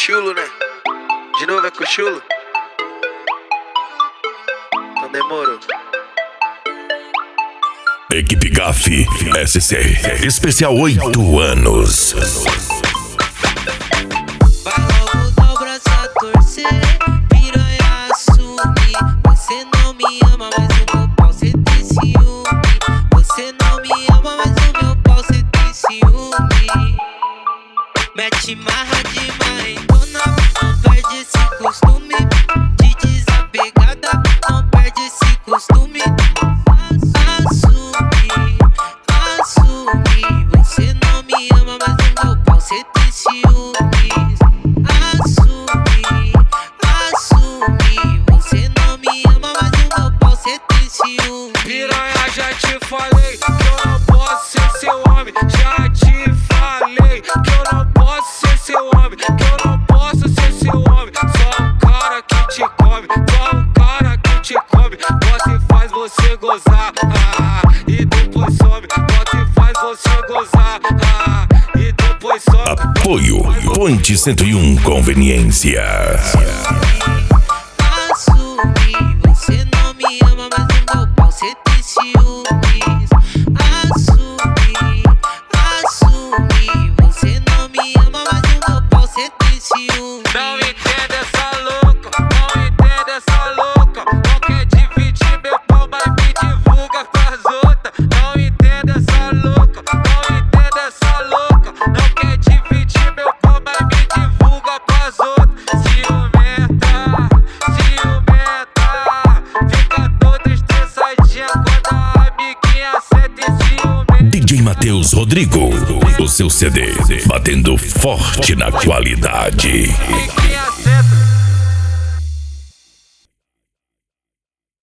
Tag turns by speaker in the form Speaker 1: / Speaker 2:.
Speaker 1: chulo, né? De novo é com chulo? Então demorou.
Speaker 2: Equipe GAF SC, especial 8 anos.
Speaker 3: Vai logo dar o braço a torcer, piranha assumir. Você não me ama, mas o meu pau cê tem ciúme. Você não me ama, mas o meu pau cê tem ciúme. Mete marra de marrentona, não perde esse costume. De desapegada, não perde esse costume. Assume, você não me ama, mas o meu pau cê tem ciúmes. Assume, você não me ama, mas o meu pau cê tem ciúmes.
Speaker 4: Piranha, já te falei que eu não posso ser seu homem. Já te falei que eu não posso ser seu homem. Que eu não posso ser seu homem. Só um cara que te come, só um cara que te come. Bota e faz você gozar, e depois some. Bota e faz você gozar, e depois some.
Speaker 2: Apoio Ponte 101 Conveniência.
Speaker 3: Assume, você não me ama, mas o meu pau cê tem ciúmes. Assume, você não me ama, mas o meu pau cê tem ciúmes.
Speaker 4: Não entende essa louca, não entende essa louca. Não quer dividir meu pau, mas me divulga pras outras. Não entende essa louca, não entende essa louca. Não quer dividir meu pau, mas me divulga pras outras. Ciumenta, fica toda estressadinha quando a amiguinha senta em ciúme.
Speaker 2: DJ Matheus Rodrigo, o seu CD batendo forte na qualidade.